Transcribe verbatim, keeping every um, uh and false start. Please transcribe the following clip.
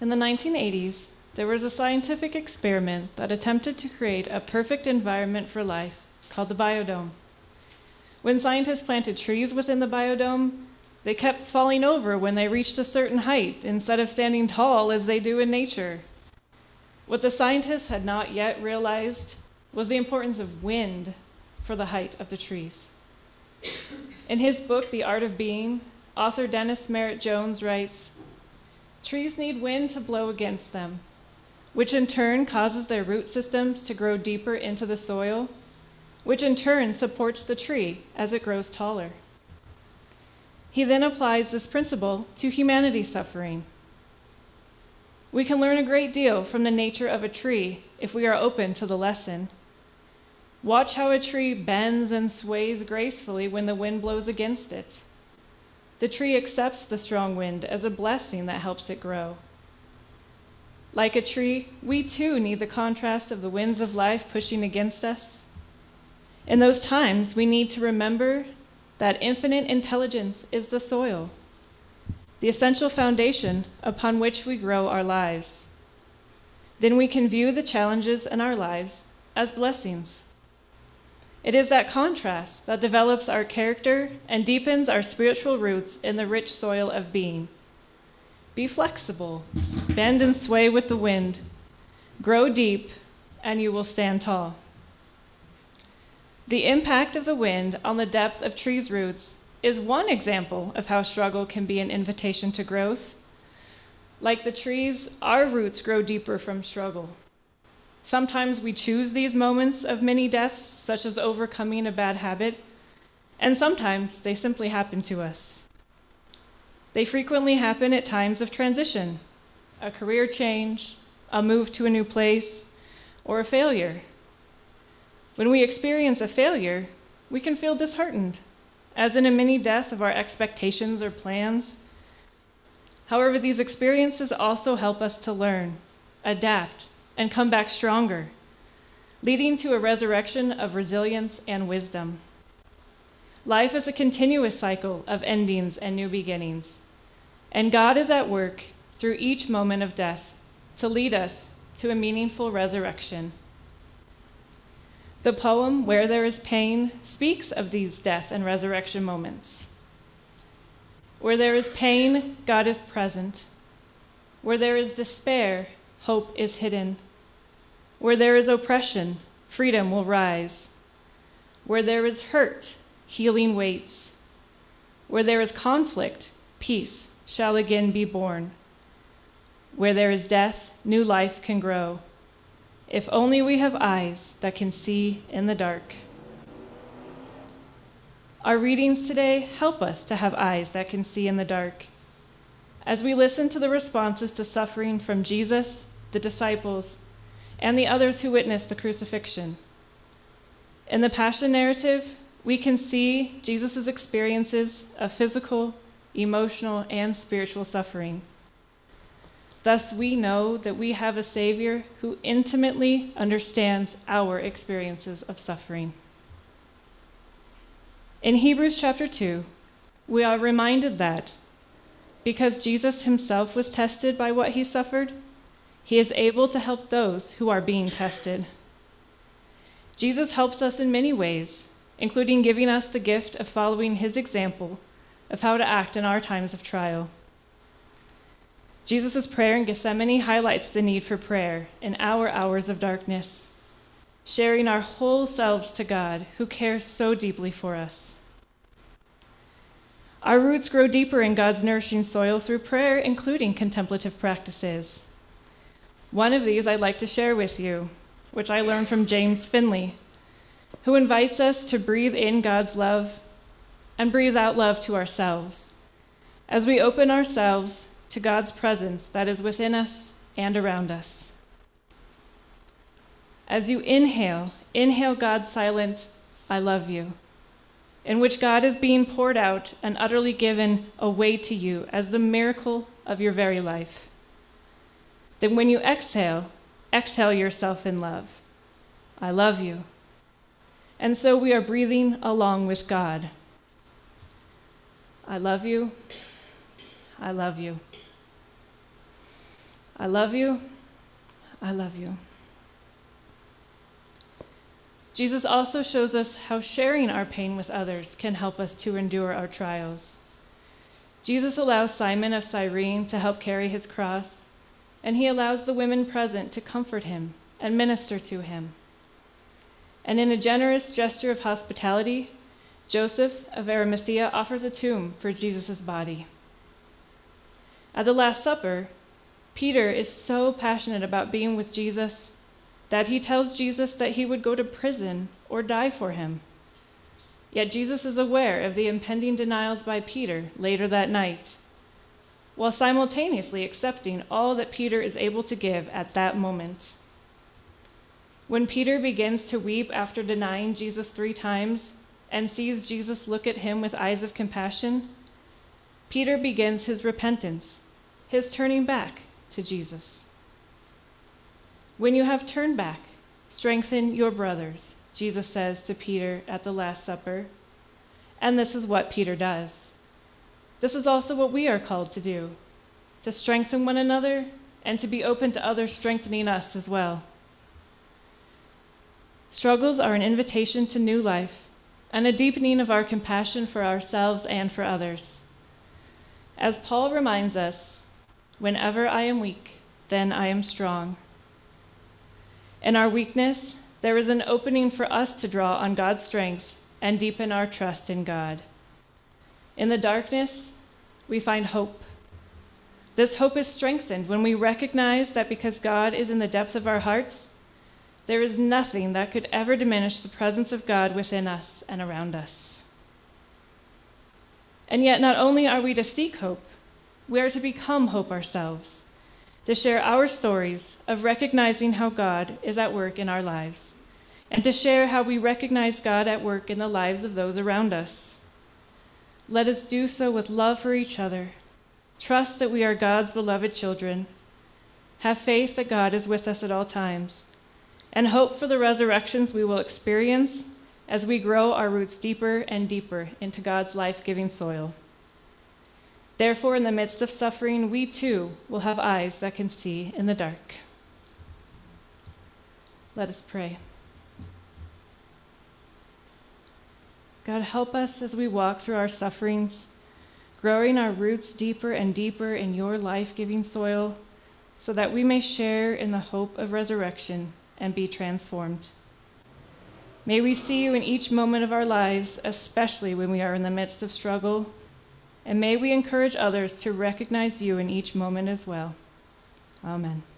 In the nineteen eighties, there was a scientific experiment that attempted to create a perfect environment for life called the biodome. When scientists planted trees within the biodome, they kept falling over when they reached a certain height instead of standing tall as they do in nature. What the scientists had not yet realized was the importance of wind for the height of the trees. In his book, The Art of Being, author Dennis Merritt Jones writes, "Trees need wind to blow against them, which in turn causes their root systems to grow deeper into the soil, which in turn supports the tree as it grows taller." He then applies this principle to humanity's suffering. We can learn a great deal from the nature of a tree if we are open to the lesson. Watch how a tree bends and sways gracefully when the wind blows against it. The tree accepts the strong wind as a blessing that helps it grow. Like a tree, we too need the contrast of the winds of life pushing against us. In those times, we need to remember that infinite intelligence is the soil, the essential foundation upon which we grow our lives. Then we can view the challenges in our lives as blessings. It is that contrast that develops our character and deepens our spiritual roots in the rich soil of being. Be flexible, bend and sway with the wind, grow deep, and you will stand tall. The impact of the wind on the depth of trees' roots is one example of how struggle can be an invitation to growth. Like the trees, our roots grow deeper from struggle. Sometimes we choose these moments of many deaths, such as overcoming a bad habit, and sometimes they simply happen to us. They frequently happen at times of transition, a career change, a move to a new place, or a failure. When we experience a failure, we can feel disheartened, as in a mini death of our expectations or plans. However, these experiences also help us to learn, adapt, and come back stronger, leading to a resurrection of resilience and wisdom. Life is a continuous cycle of endings and new beginnings, and God is at work through each moment of death to lead us to a meaningful resurrection. The poem, Where There Is Pain, speaks of these death and resurrection moments. Where there is pain, God is present. Where there is despair, hope is hidden. Where there is oppression, freedom will rise. Where there is hurt, healing waits. Where there is conflict, peace shall again be born. Where there is death, new life can grow. If only we have eyes that can see in the dark. Our readings today help us to have eyes that can see in the dark. As we listen to the responses to suffering from Jesus, the disciples, and the others who witnessed the crucifixion. In the Passion narrative, we can see Jesus' experiences of physical, emotional, and spiritual suffering. Thus, we know that we have a Savior who intimately understands our experiences of suffering. In Hebrews chapter two, we are reminded that because Jesus himself was tested by what he suffered, he is able to help those who are being tested. Jesus helps us in many ways, including giving us the gift of following his example of how to act in our times of trial. Jesus' prayer in Gethsemane highlights the need for prayer in our hours of darkness, sharing our whole selves to God, who cares so deeply for us. Our roots grow deeper in God's nourishing soil through prayer, including contemplative practices. One of these I'd like to share with you, which I learned from James Finley, who invites us to breathe in God's love and breathe out love to ourselves, as we open ourselves to God's presence that is within us and around us. As you inhale, inhale God's silent, I love you, in which God is being poured out and utterly given away to you as the miracle of your very life. Then when you exhale, exhale yourself in love. I love you. And so we are breathing along with God. I love you. I love you. I love you. I love you. Jesus also shows us how sharing our pain with others can help us to endure our trials. Jesus allows Simon of Cyrene to help carry his cross, and he allows the women present to comfort him and minister to him. And in a generous gesture of hospitality, Joseph of Arimathea offers a tomb for Jesus' body. At the Last Supper, Peter is so passionate about being with Jesus that he tells Jesus that he would go to prison or die for him. Yet Jesus is aware of the impending denials by Peter later that night, while simultaneously accepting all that Peter is able to give at that moment. When Peter begins to weep after denying Jesus three times and sees Jesus look at him with eyes of compassion, Peter begins his repentance, his turning back to Jesus. When you have turned back, strengthen your brothers, Jesus says to Peter at the Last Supper. And this is what Peter does. This is also what we are called to do, to strengthen one another and to be open to others strengthening us as well. Struggles are an invitation to new life and a deepening of our compassion for ourselves and for others. As Paul reminds us, whenever I am weak, then I am strong. In our weakness, there is an opening for us to draw on God's strength and deepen our trust in God. In the darkness, we find hope. This hope is strengthened when we recognize that because God is in the depth of our hearts, there is nothing that could ever diminish the presence of God within us and around us. And yet, not only are we to seek hope, we are to become hope ourselves, to share our stories of recognizing how God is at work in our lives, and to share how we recognize God at work in the lives of those around us. Let us do so with love for each other, trust that we are God's beloved children, have faith that God is with us at all times, and hope for the resurrections we will experience as we grow our roots deeper and deeper into God's life-giving soil. Therefore, in the midst of suffering, we too will have eyes that can see in the dark. Let us pray. God, help us as we walk through our sufferings, growing our roots deeper and deeper in your life-giving soil, so that we may share in the hope of resurrection and be transformed. May we see you in each moment of our lives, especially when we are in the midst of struggle, and may we encourage others to recognize you in each moment as well. Amen.